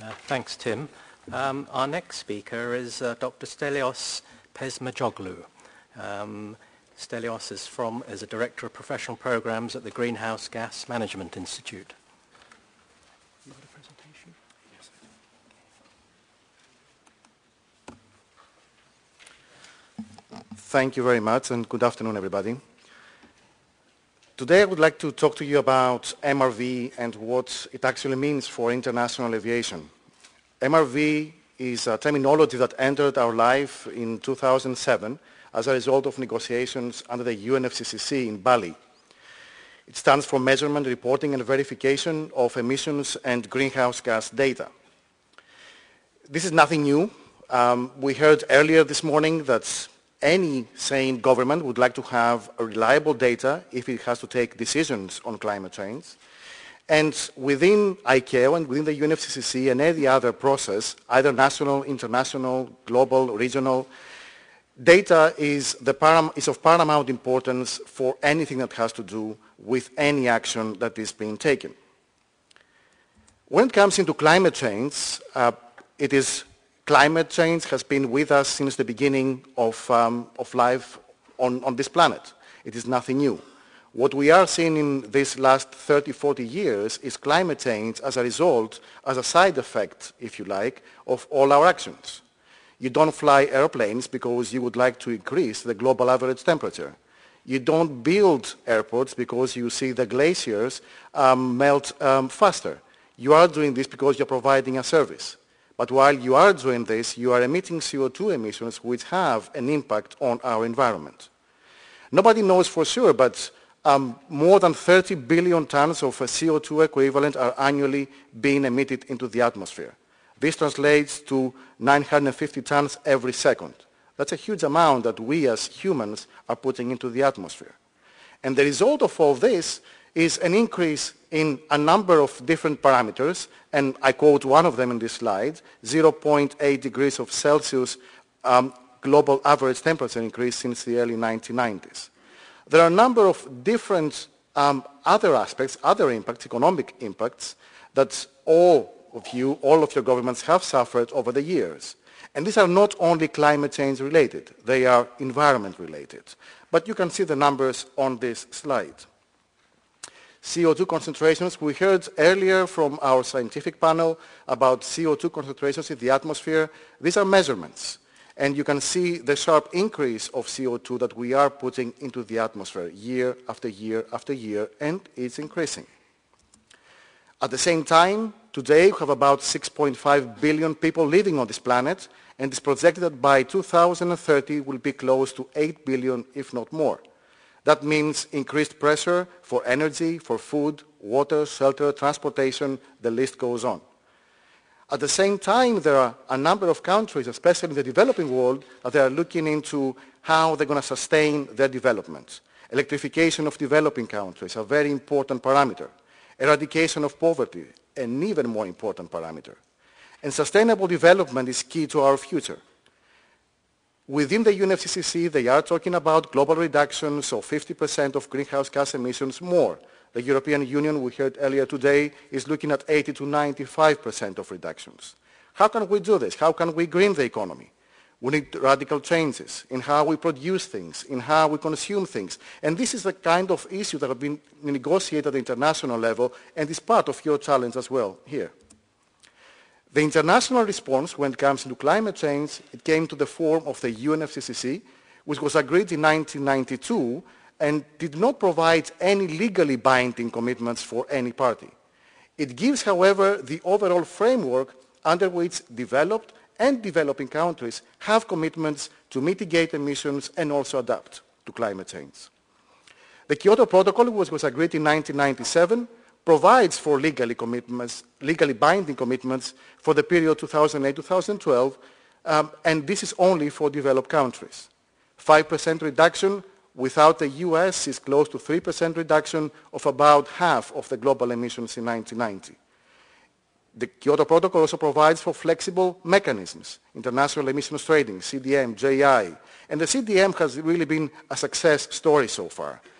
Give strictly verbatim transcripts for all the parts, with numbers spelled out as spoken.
Uh, thanks, Tim. Um, our next speaker is uh, Doctor Stelios Pesmejoglu. Um, Stelios is, from, is a Director of Professional Programs at the Greenhouse Gas Management Institute. You got a presentation? Yes. Thank you very much, and good afternoon, everybody. Today I would like to talk to you about M R V and what it actually means for international aviation. M R V is a terminology that entered our life in two thousand seven as a result of negotiations under the U N F C C C in Bali. It stands for Measurement, Reporting and Verification of Emissions and Greenhouse Gas Data. This is nothing new. Um, we heard earlier this morning that any sane government would like to have reliable data if it has to take decisions on climate change. And within I C A O and within the U N F C C C and any other process, either national, international, global, regional, data is, the param is of paramount importance for anything that has to do with any action that is being taken. When it comes into climate change, uh, it is Climate change has been with us since the beginning of, um, of life on, on this planet. It is nothing new. What we are seeing in these last thirty, forty years is climate change as a result, as a side effect, if you like, of all our actions. You don't fly airplanes because you would like to increase the global average temperature. You don't build airports because you see the glaciers um, melt um, faster. You are doing this because you're providing a service. But while you are doing this, you are emitting C O two emissions which have an impact on our environment. Nobody knows for sure, but um, more than thirty billion tons of uh, C O two equivalent are annually being emitted into the atmosphere. This translates to nine hundred fifty tons every second. That's a huge amount that we as humans are putting into the atmosphere. And the result of all this is an increase in a number of different parameters, and I quote one of them in this slide, zero point eight degrees of Celsius um, global average temperature increase since the early nineteen nineties. There are a number of different um, other aspects, other impacts, economic impacts, that all of you, all of your governments have suffered over the years. And these are not only climate change related, they are environment related. But you can see the numbers on this slide. C O two concentrations, we heard earlier from our scientific panel about C O two concentrations in the atmosphere. These are measurements. And you can see the sharp increase of C O two that we are putting into the atmosphere year after year after year, and it's increasing. At the same time, today we have about six point five billion people living on this planet, and it's projected that by two thousand thirty will be close to eight billion, if not more. That means increased pressure for energy, for food, water, shelter, transportation, the list goes on. At the same time, there are a number of countries, especially in the developing world, that are looking into how they're going to sustain their development. Electrification of developing countries, a very important parameter. Eradication of poverty, an even more important parameter. And sustainable development is key to our future. Within the U N F C C C, they are talking about global reductions of fifty percent of greenhouse gas emissions more. The European Union, we heard earlier today, is looking at eighty to ninety-five percent of reductions. How can we do this? How can we green the economy? We need radical changes in how we produce things, in how we consume things. And this is the kind of issue that have been negotiated at the international level and is part of your challenge as well here. The international response when it comes to climate change, it came to the form of the U N F C C C, which was agreed in nineteen ninety-two and did not provide any legally binding commitments for any party. It gives, however, the overall framework under which developed and developing countries have commitments to mitigate emissions and also adapt to climate change. The Kyoto Protocol, which was agreed in nineteen ninety-seven, provides for legally, commitments, legally binding commitments for the period two thousand eight to two thousand twelve, um, and this is only for developed countries. five percent reduction without the U S is close to three percent reduction of about half of the global emissions in nineteen ninety. The Kyoto Protocol also provides for flexible mechanisms, international emissions trading, C D M, J I, and the C D M has really been a success story so far.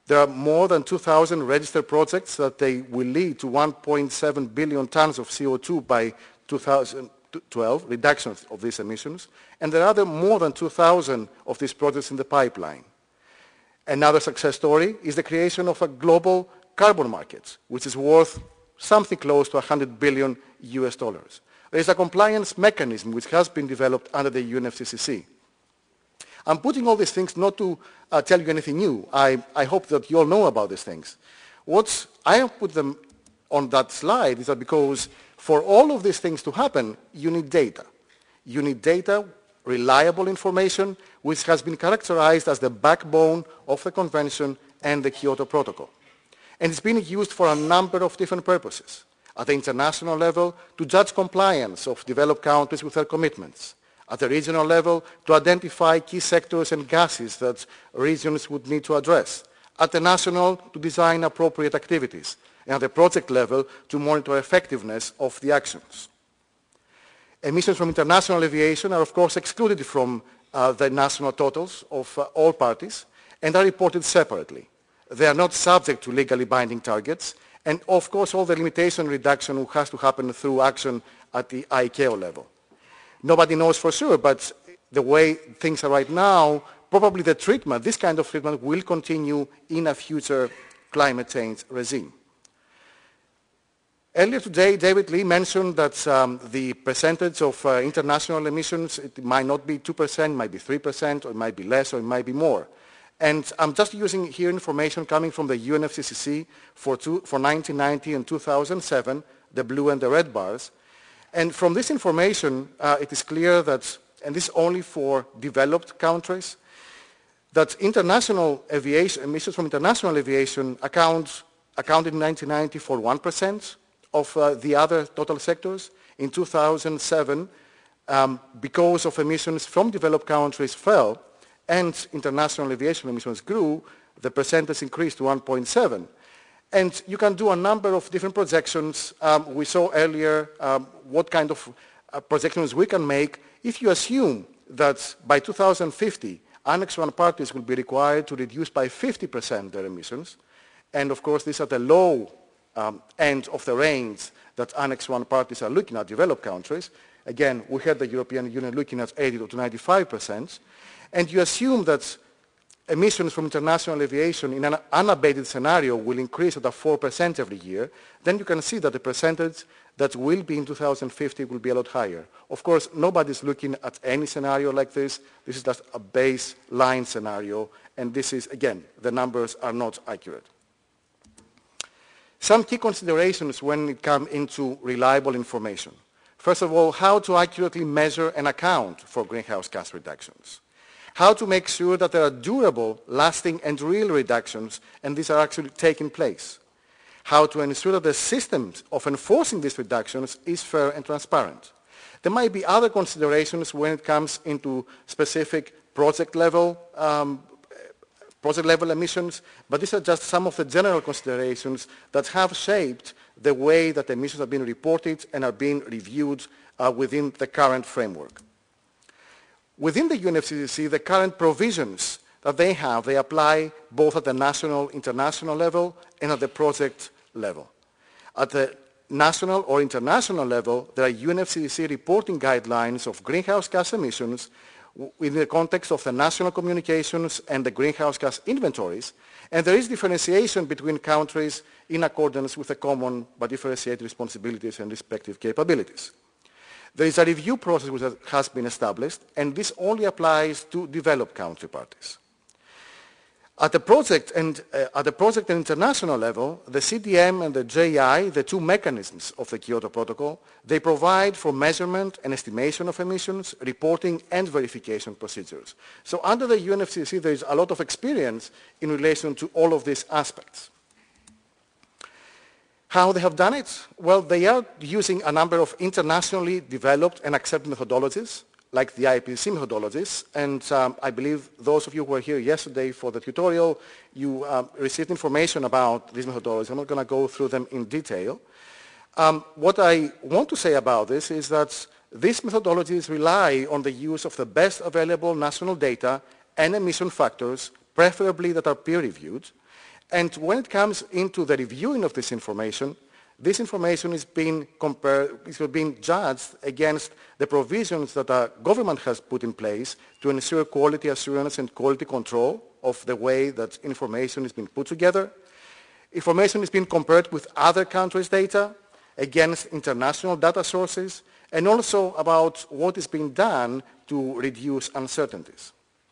There are more than two thousand registered projects that they will lead to one point seven billion tons of C O two by two thousand twelve, reductions of these emissions, and there are other more than two thousand of these projects in the pipeline. Another success story is the creation of a global carbon market, which is worth something close to one hundred billion U S dollars. There is a compliance mechanism which has been developed under the U N F C C C. I'm putting all these things not to uh, tell you anything new. I, I hope that you all know about these things. What I have put them on that slide is that because for all of these things to happen, you need data. You need data, reliable information, which has been characterized as the backbone of the Convention and the Kyoto Protocol. And it's been used for a number of different purposes. At the international level, to judge compliance of developed countries with their commitments. At the regional level, to identify key sectors and gases that regions would need to address. At the national, to design appropriate activities. And at the project level, to monitor effectiveness of the actions. Emissions from international aviation are, of course, excluded from uh, the national totals of uh, all parties and are reported separately. They are not subject to legally binding targets, and, of course, all the limitation reduction has to happen through action at the I C A O level. Nobody knows for sure, but the way things are right now, probably the treatment, this kind of treatment, will continue in a future climate change regime. Earlier today, David Lee mentioned that um, the percentage of uh, international emissions, it might not be two percent, it might be three percent, or it might be less, or it might be more. And I'm just using here information coming from the U N F C C C for, two, for nineteen ninety and two thousand seven, the blue and the red bars. And from this information, uh, it is clear that, and this only for developed countries, that international aviation, emissions from international aviation account, accounted in nineteen ninety for one percent of uh, the other total sectors. In two thousand seven, um, because of emissions from developed countries fell and international aviation emissions grew, the percentage increased to one point seven. And you can do a number of different projections. Um, we saw earlier um, what kind of uh, projections we can make if you assume that by two thousand fifty, Annex one parties will be required to reduce by fifty percent their emissions. And of course, this is at the low um, end of the range that Annex one parties are looking at, developed countries. Again, we had the European Union looking at eighty to ninety-five percent. And you assume that emissions from international aviation in an unabated scenario will increase at a four percent every year, then you can see that the percentage that will be in two thousand fifty will be a lot higher. Of course, nobody's looking at any scenario like this. This is just a baseline scenario, and this is, again, the numbers are not accurate. Some key considerations when it comes into reliable information. First of all, how to accurately measure and account for greenhouse gas reductions. How to make sure that there are durable, lasting, and real reductions, and these are actually taking place. How to ensure that the systems of enforcing these reductions is fair and transparent. There might be other considerations when it comes into specific project level, um, project level emissions, but these are just some of the general considerations that have shaped the way that emissions are being reported and are being reviewed uh, within the current framework. Within the U N F C C C, the current provisions that they have, they apply both at the national, international level and at the project level. At the national or international level, there are U N F C C C reporting guidelines of greenhouse gas emissions in the context of the national communications and the greenhouse gas inventories, and there is differentiation between countries in accordance with the common but differentiated responsibilities and respective capabilities. There is a review process which has been established, and this only applies to developed country parties. At the project and uh, at the project and international level, the C D M and the J I, the two mechanisms of the Kyoto Protocol, they provide for measurement and estimation of emissions, reporting and verification procedures. So under the U N F C C C, there is a lot of experience in relation to all of these aspects. How they have done it? Well, they are using a number of internationally developed and accepted methodologies, like the I P C C methodologies, and um, I believe those of you who were here yesterday for the tutorial, you um, received information about these methodologies. I'm not going to go through them in detail. Um, what I want to say about this is that these methodologies rely on the use of the best available national data and emission factors, preferably that are peer-reviewed, And when it comes into the reviewing of this information, this information is being compared, is being judged against the provisions that the government has put in place to ensure quality assurance and quality control of the way that information is being put together. Information is being compared with other countries' data against international data sources, and also about what is being done to reduce uncertainties.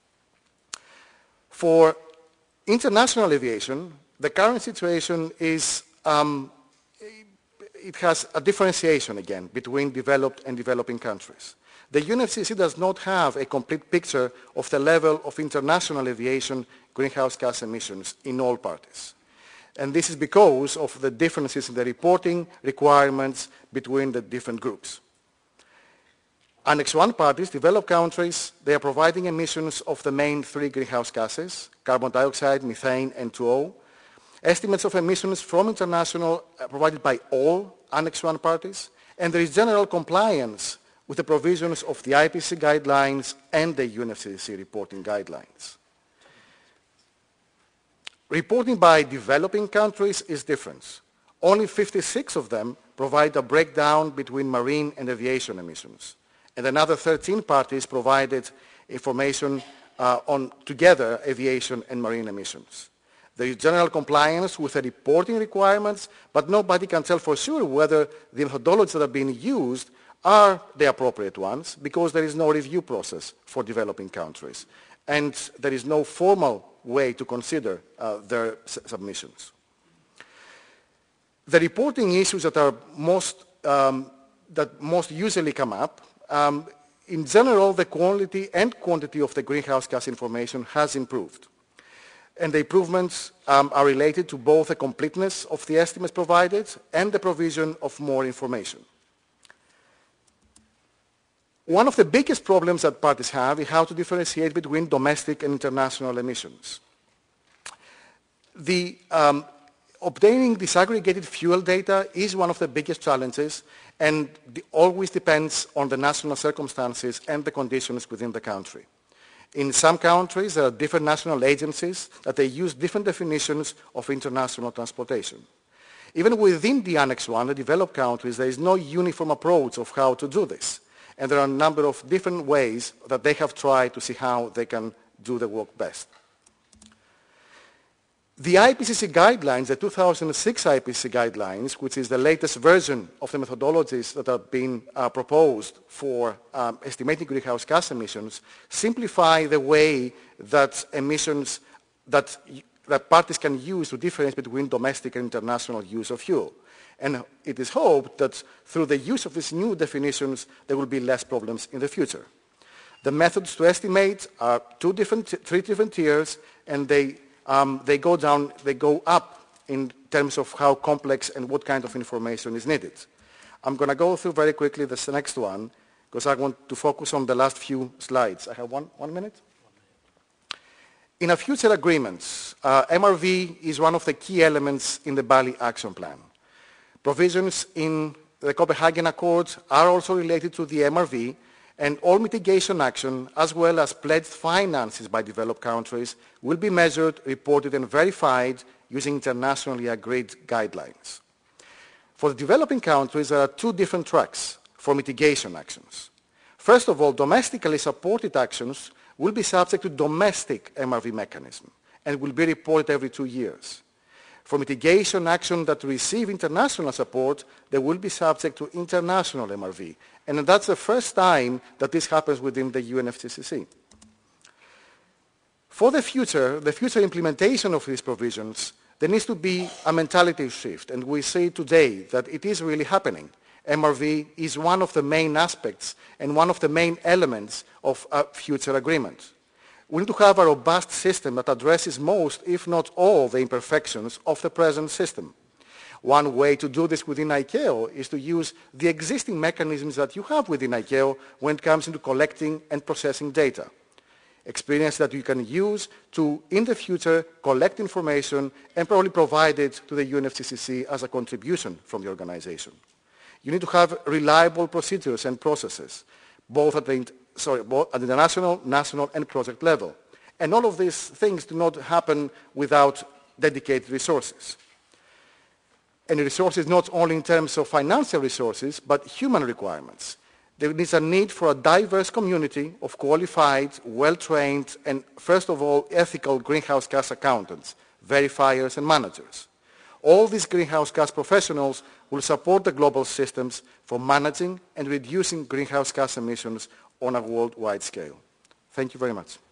For international aviation, the current situation is, um, it has a differentiation again between developed and developing countries. The U N F C C C does not have a complete picture of the level of international aviation greenhouse gas emissions in all parties. And this is because of the differences in the reporting requirements between the different groups. Annex one parties, developed countries, they are providing emissions of the main three greenhouse gases, carbon dioxide, methane, and two O. Estimates of emissions from international are provided by all Annex one parties, and there is general compliance with the provisions of the I P C C guidelines and the U N F C C C reporting guidelines. Reporting by developing countries is different. Only fifty-six of them provide a breakdown between marine and aviation emissions, and another thirteen parties provided information uh, on together aviation and marine emissions. There is general compliance with the reporting requirements, but nobody can tell for sure whether the methodologies that are being used are the appropriate ones, because there is no review process for developing countries, and there is no formal way to consider uh, their submissions. The reporting issues that are most, um, that most usually come up, um, in general, the quality and quantity of the greenhouse gas information has improved. And the improvements um, are related to both the completeness of the estimates provided and the provision of more information. One of the biggest problems that parties have is how to differentiate between domestic and international emissions. The, um, obtaining disaggregated fuel data is one of the biggest challenges, and the, always depends on the national circumstances and the conditions within the country. In some countries, there are different national agencies that they use different definitions of international transportation. Even within the Annex one, the developed countries, there is no uniform approach of how to do this. And there are a number of different ways that they have tried to see how they can do the work best. The I P C C guidelines, the two thousand six I P C C guidelines, which is the latest version of the methodologies that are being uh, proposed for um, estimating greenhouse gas emissions, simplify the way that emissions that, that parties can use to differentiate between domestic and international use of fuel. And it is hoped that through the use of these new definitions, there will be less problems in the future. The methods to estimate are two different, three different tiers, and they, um, they go down, they go up in terms of how complex and what kind of information is needed. I'm going to go through very quickly this next one, because I want to focus on the last few slides. I have one, one minute? In a future agreements, uh, M R V is one of the key elements in the Bali Action Plan. Provisions in the Copenhagen Accords are also related to the M R V, and all mitigation action, as well as pledged finances by developed countries, will be measured, reported, and verified using internationally agreed guidelines. For the developing countries, there are two different tracks for mitigation actions. First of all, domestically supported actions will be subject to domestic M R V mechanism and will be reported every two years. For mitigation action that receive international support, they will be subject to international M R V. And that's the first time that this happens within the U N F C C C. For the future, the future implementation of these provisions, there needs to be a mentality shift. And we see today that it is really happening. M R V is one of the main aspects and one of the main elements of a future agreement. We need to have a robust system that addresses most, if not all, the imperfections of the present system. One way to do this within I C A O is to use the existing mechanisms that you have within I C A O when it comes into collecting and processing data. Experience that you can use to, in the future, collect information and probably provide it to the U N F C C C as a contribution from the organization. You need to have reliable procedures and processes, both at the sorry, both at the national, national, and project level. And all of these things do not happen without dedicated resources. And resources not only in terms of financial resources, but human requirements. There is a need for a diverse community of qualified, well-trained, and first of all, ethical greenhouse gas accountants, verifiers, and managers. All these greenhouse gas professionals will support the global systems for managing and reducing greenhouse gas emissions on a worldwide scale. Thank you very much.